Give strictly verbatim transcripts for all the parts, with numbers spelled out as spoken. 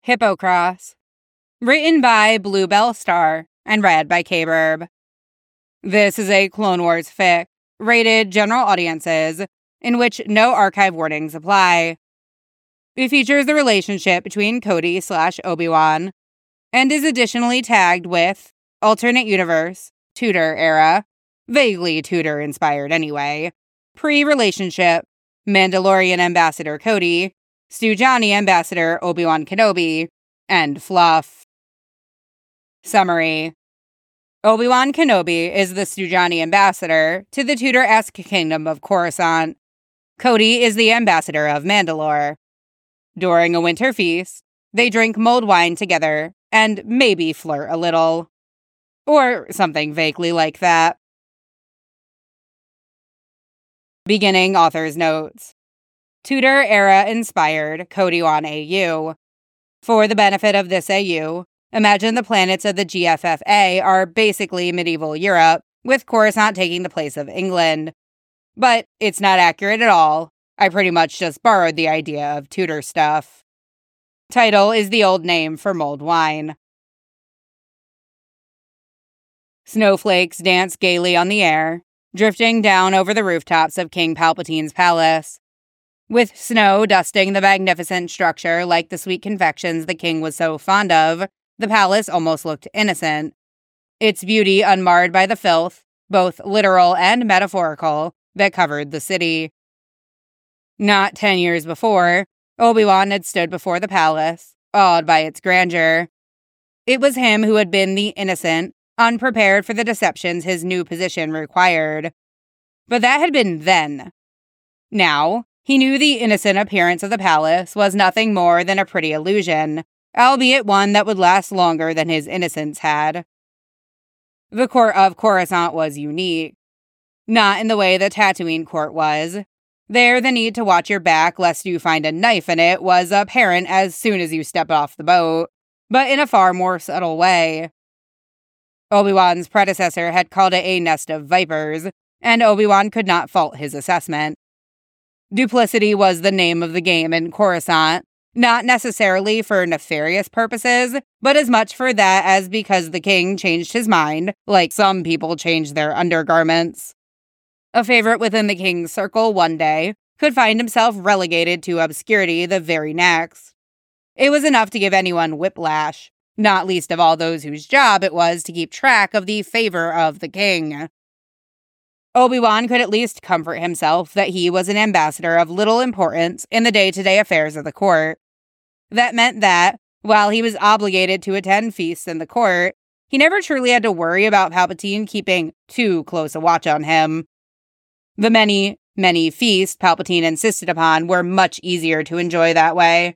Hippocross. Written by Bluebell Star and read by K-Burb. This is a Clone Wars fic, rated general audiences, in which no archive warnings apply. It features the relationship between Cody slash Obi-Wan, and is additionally tagged with alternate universe, Tudor era, vaguely Tudor-inspired anyway, pre-relationship, Mandalorian Ambassador Cody, Stujani Ambassador Obi-Wan Kenobi, and fluff. Summary. Obi-Wan Kenobi is the Stujani ambassador to the Tudor-esque kingdom of Coruscant. Cody is the ambassador of Mandalore. During a winter feast, they drink mulled wine together and maybe flirt a little. Or something vaguely like that. Beginning author's notes. Tudor era inspired Cody-Wan A U. For the benefit of this A U, imagine the planets of the G F F A are basically medieval Europe, with Coruscant taking the place of England. But it's not accurate at all. I pretty much just borrowed the idea of Tudor stuff. Title is the old name for mulled wine. Snowflakes dance gaily on the air, drifting down over the rooftops of King Palpatine's palace. With snow dusting the magnificent structure like the sweet confections the king was so fond of, the palace almost looked innocent. Its beauty unmarred by the filth, both literal and metaphorical, that covered the city. Not ten years before, Obi-Wan had stood before the palace, awed by its grandeur. It was him who had been the innocent, unprepared for the deceptions his new position required. But that had been then. Now, he knew the innocent appearance of the palace was nothing more than a pretty illusion, albeit one that would last longer than his innocence had. The court of Coruscant was unique. Not in the way the Tatooine court was. There, the need to watch your back lest you find a knife in it was apparent as soon as you stepped off the boat, but in a far more subtle way. Obi-Wan's predecessor had called it a nest of vipers, and Obi-Wan could not fault his assessment. Duplicity was the name of the game in Coruscant, not necessarily for nefarious purposes, but as much for that as because the king changed his mind, like some people change their undergarments. A favorite within the king's circle one day could find himself relegated to obscurity the very next. It was enough to give anyone whiplash, not least of all those whose job it was to keep track of the favor of the king. Obi-Wan could at least comfort himself that he was an ambassador of little importance in the day-to-day affairs of the court. That meant that, while he was obligated to attend feasts in the court, he never truly had to worry about Palpatine keeping too close a watch on him. The many, many feasts Palpatine insisted upon were much easier to enjoy that way.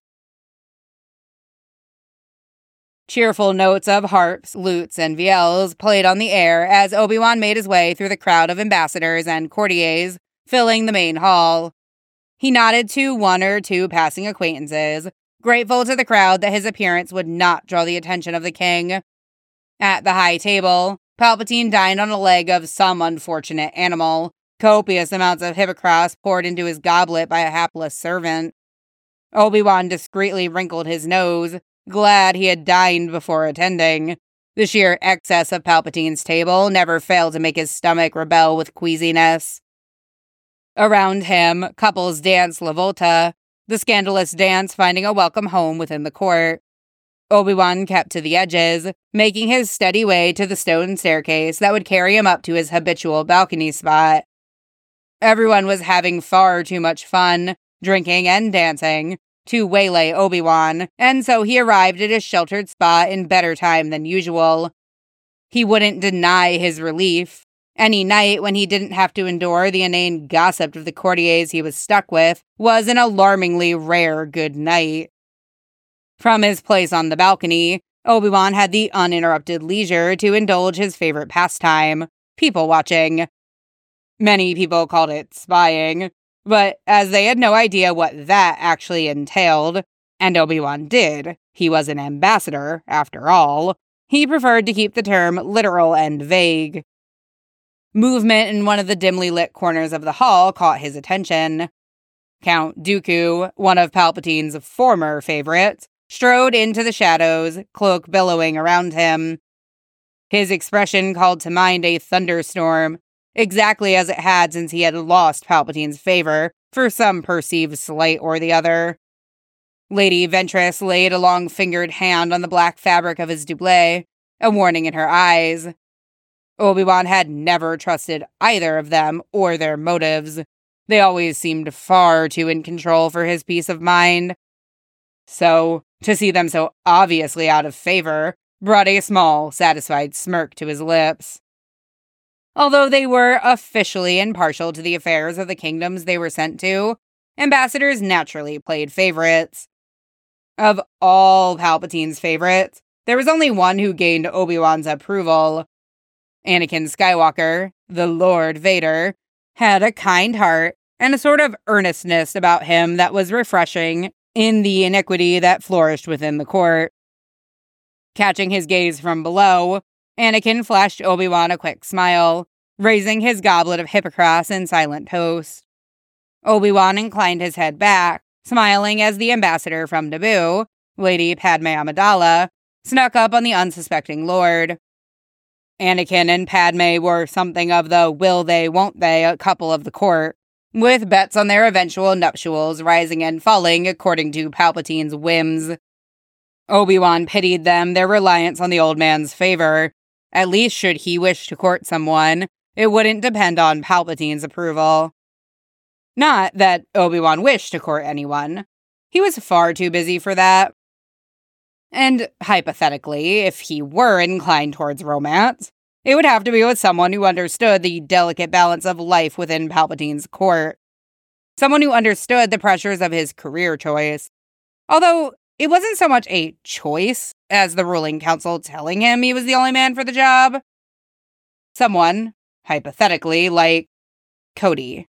Cheerful notes of harps, lutes, and viels played on the air as Obi-Wan made his way through the crowd of ambassadors and courtiers filling the main hall. He nodded to one or two passing acquaintances, grateful to the crowd that his appearance would not draw the attention of the king. At the high table, Palpatine dined on a leg of some unfortunate animal, copious amounts of hippocross poured into his goblet by a hapless servant. Obi-Wan discreetly wrinkled his nose, glad he had dined before attending. The sheer excess of Palpatine's table never failed to make his stomach rebel with queasiness. Around him, couples danced La Volta, the scandalous dance finding a welcome home within the court. Obi-Wan kept to the edges, making his steady way to the stone staircase that would carry him up to his habitual balcony spot. Everyone was having far too much fun, drinking and dancing, to waylay Obi-Wan, and so he arrived at his sheltered spot in better time than usual. He wouldn't deny his relief. Any night when he didn't have to endure the inane gossip of the courtiers he was stuck with was an alarmingly rare good night. From his place on the balcony, Obi-Wan had the uninterrupted leisure to indulge his favorite pastime, people-watching. Many people called it spying, but as they had no idea what that actually entailed, and Obi-Wan did, he was an ambassador, after all, he preferred to keep the term literal and vague. Movement in one of the dimly lit corners of the hall caught his attention. Count Dooku, one of Palpatine's former favorites, strode into the shadows, cloak billowing around him. His expression called to mind a thunderstorm, exactly as it had since he had lost Palpatine's favor for some perceived slight or the other. Lady Ventress laid a long-fingered hand on the black fabric of his doublet, a warning in her eyes. Obi-Wan had never trusted either of them or their motives. They always seemed far too in control for his peace of mind. So, to see them so obviously out of favor brought a small, satisfied smirk to his lips. Although they were officially impartial to the affairs of the kingdoms they were sent to, ambassadors naturally played favorites. Of all Palpatine's favorites, there was only one who gained Obi-Wan's approval. Anakin Skywalker, the Lord Vader, had a kind heart and a sort of earnestness about him that was refreshing in the iniquity that flourished within the court. Catching his gaze from below, Anakin flashed Obi-Wan a quick smile, raising his goblet of Hippocras in silent toast. Obi-Wan inclined his head back, smiling as the ambassador from Naboo, Lady Padme Amidala, snuck up on the unsuspecting lord. Anakin and Padme were something of the will-they-won't-they a couple of the court, with bets on their eventual nuptials rising and falling according to Palpatine's whims. Obi-Wan pitied them their reliance on the old man's favor. At least should he wish to court someone, it wouldn't depend on Palpatine's approval. Not that Obi-Wan wished to court anyone. He was far too busy for that. And, hypothetically, if he were inclined towards romance, it would have to be with someone who understood the delicate balance of life within Palpatine's court. Someone who understood the pressures of his career choice. Although, it wasn't so much a choice as the ruling council telling him he was the only man for the job. Someone, hypothetically, like Cody.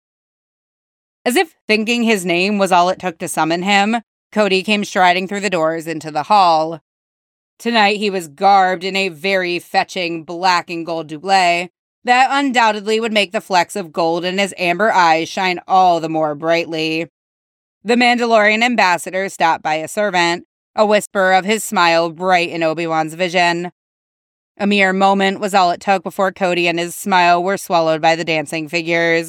As if thinking his name was all it took to summon him, Cody came striding through the doors into the hall. Tonight he was garbed in a very fetching black and gold doublet that undoubtedly would make the flecks of gold in his amber eyes shine all the more brightly. The Mandalorian ambassador stopped by a servant, a whisper of his smile bright in Obi-Wan's vision. A mere moment was all it took before Cody and his smile were swallowed by the dancing figures.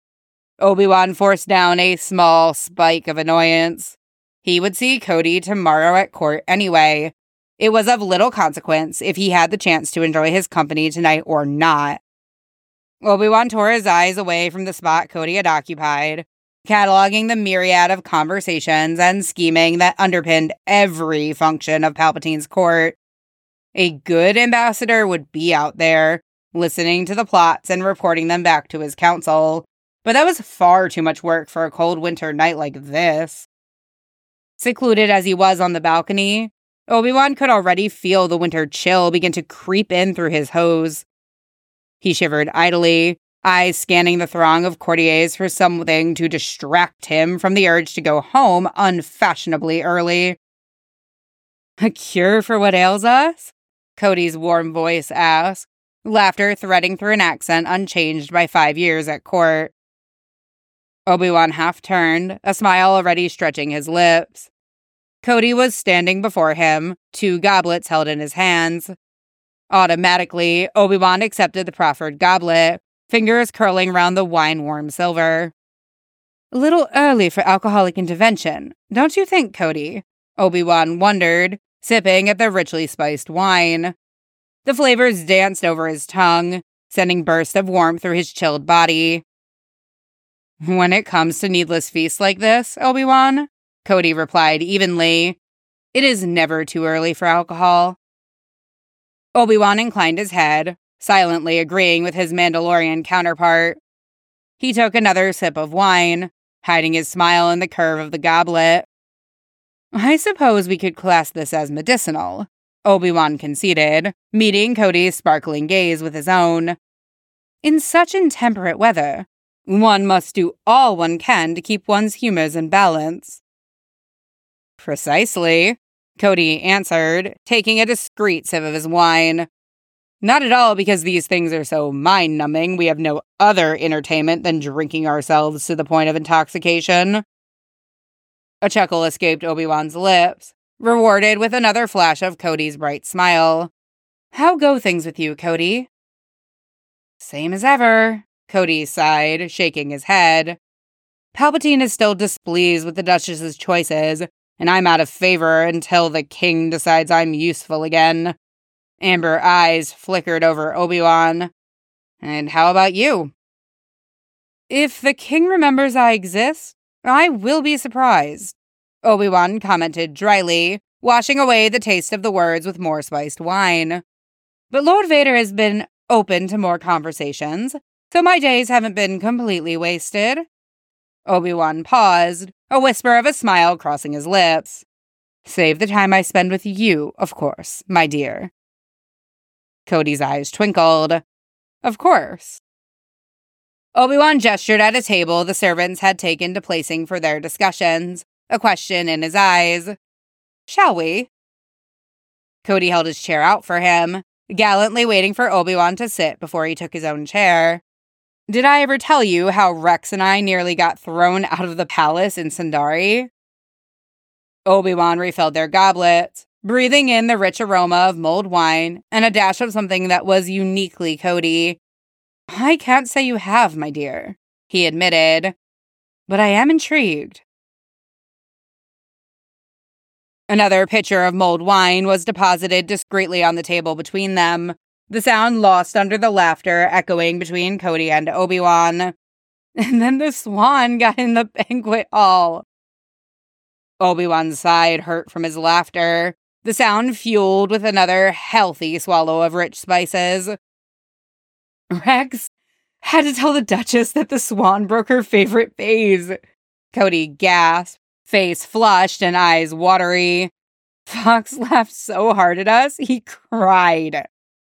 Obi-Wan forced down a small spike of annoyance. He would see Cody tomorrow at court anyway. It was of little consequence if he had the chance to enjoy his company tonight or not. Obi-Wan tore his eyes away from the spot Cody had occupied, cataloging the myriad of conversations and scheming that underpinned every function of Palpatine's court. A good ambassador would be out there, listening to the plots and reporting them back to his council, but that was far too much work for a cold winter night like this. Secluded as he was on the balcony, Obi-Wan could already feel the winter chill begin to creep in through his hose. He shivered idly, eyes scanning the throng of courtiers for something to distract him from the urge to go home unfashionably early. "A cure for what ails us?" Cody's warm voice asked, laughter threading through an accent unchanged by five years at court. Obi-Wan half-turned, a smile already stretching his lips. Cody was standing before him, two goblets held in his hands. Automatically, Obi-Wan accepted the proffered goblet, fingers curling round the wine-warm silver. "A little early for alcoholic intervention, don't you think, Cody?" Obi-Wan wondered, sipping at the richly spiced wine. The flavors danced over his tongue, sending bursts of warmth through his chilled body. "When it comes to needless feasts like this, Obi-Wan," Cody replied evenly, "it is never too early for alcohol." Obi-Wan inclined his head, silently agreeing with his Mandalorian counterpart. He took another sip of wine, hiding his smile in the curve of the goblet. "I suppose we could class this as medicinal," Obi-Wan conceded, meeting Cody's sparkling gaze with his own. "In such intemperate weather, one must do all one can to keep one's humors in balance." "Precisely," Cody answered, taking a discreet sip of his wine. "Not at all because these things are so mind-numbing we have no other entertainment than drinking ourselves to the point of intoxication." A chuckle escaped Obi-Wan's lips, rewarded with another flash of Cody's bright smile. "How go things with you, Cody?" "Same as ever," Cody sighed, shaking his head. "Palpatine is still displeased with the Duchess's choices, and I'm out of favor until the king decides I'm useful again." Amber eyes flickered over Obi-Wan. "And how about you?" "If the king remembers I exist, I will be surprised," Obi-Wan commented dryly, washing away the taste of the words with more spiced wine. "But Lord Vader has been open to more conversations, so my days haven't been completely wasted." Obi-Wan paused, a whisper of a smile crossing his lips. "Save the time I spend with you, of course, my dear." Cody's eyes twinkled. "Of course." Obi-Wan gestured at a table the servants had taken to placing for their discussions, a question in his eyes. "Shall we?" Cody held his chair out for him, gallantly waiting for Obi-Wan to sit before he took his own chair. "Did I ever tell you how Rex and I nearly got thrown out of the palace in Sundari?" Obi-Wan refilled their goblets, breathing in the rich aroma of mulled wine and a dash of something that was uniquely Cody. "I can't say you have, my dear," he admitted, "but I am intrigued." Another pitcher of mulled wine was deposited discreetly on the table between them, the sound lost under the laughter echoing between Cody and Obi-Wan. "And then the swan got in the banquet hall." Obi-Wan's side hurt from his laughter, the sound fueled with another healthy swallow of rich spices. "Rex had to tell the Duchess that the swan broke her favorite vase," Cody gasped, face flushed and eyes watery. "Fox laughed so hard at us, he cried."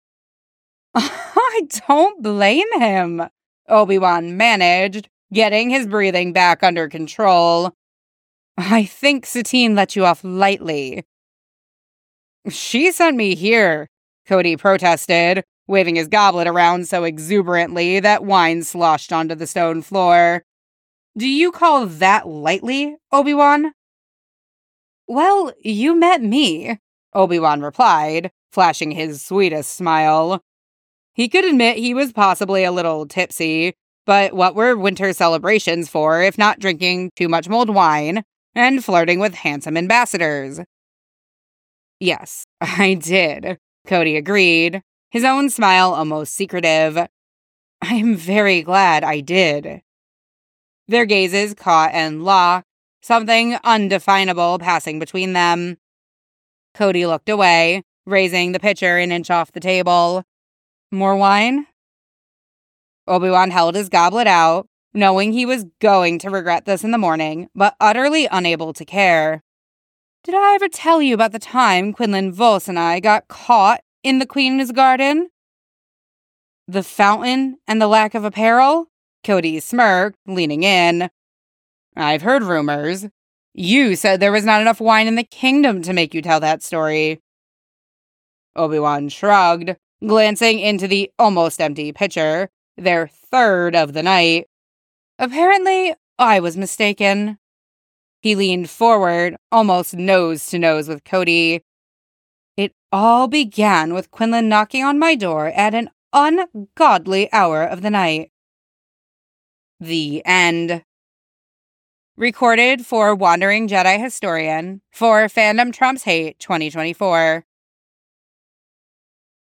"I don't blame him," Obi-Wan managed, getting his breathing back under control. "I think Satine let you off lightly." "She sent me here," Cody protested, waving his goblet around so exuberantly that wine sloshed onto the stone floor. "Do you call that lightly, Obi-Wan?" "Well, you met me," Obi-Wan replied, flashing his sweetest smile. He could admit he was possibly a little tipsy, but what were winter celebrations for if not drinking too much mulled wine and flirting with handsome ambassadors? "Yes, I did," Cody agreed, his own smile almost secretive. "I am very glad I did." Their gazes caught and locked, something undefinable passing between them. Cody looked away, raising the pitcher an inch off the table. "More wine?" Obi-Wan held his goblet out, knowing he was going to regret this in the morning, but utterly unable to care. "Did I ever tell you about the time Quinlan Vos and I got caught in the Queen's garden?" "The fountain and the lack of apparel?" Cody smirked, leaning in. "I've heard rumors. You said there was not enough wine in the kingdom to make you tell that story." Obi-Wan shrugged, glancing into the almost empty pitcher, their third of the night. "Apparently, I was mistaken." He leaned forward, almost nose to nose with Cody. "It all began with Quinlan knocking on my door at an ungodly hour of the night." The end. Recorded for Wandering Jedi Historian for Fandom Trumps Hate twenty twenty-four.